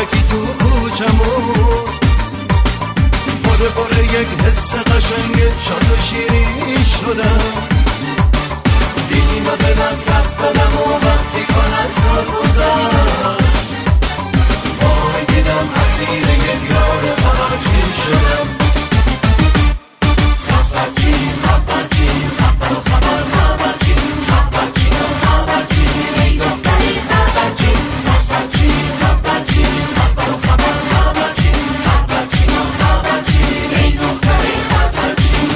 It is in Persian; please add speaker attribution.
Speaker 1: کوچکی تو کوچمون، پره یک حس قشنگ شاد و شیرین شدم. دیدیم و دل از کف دادم و وقتی کن از کار گذشت، وای دیدم اسیر یک یار خبرچین شدم. خبرچین خبرچین خبر و خبر خبرچین خبرچین و خبرچین ای دختری خبرچین خبرچین خبرچین خبر و خبر خبرچین خبرچین و خبرچین ای دختری خبرچین.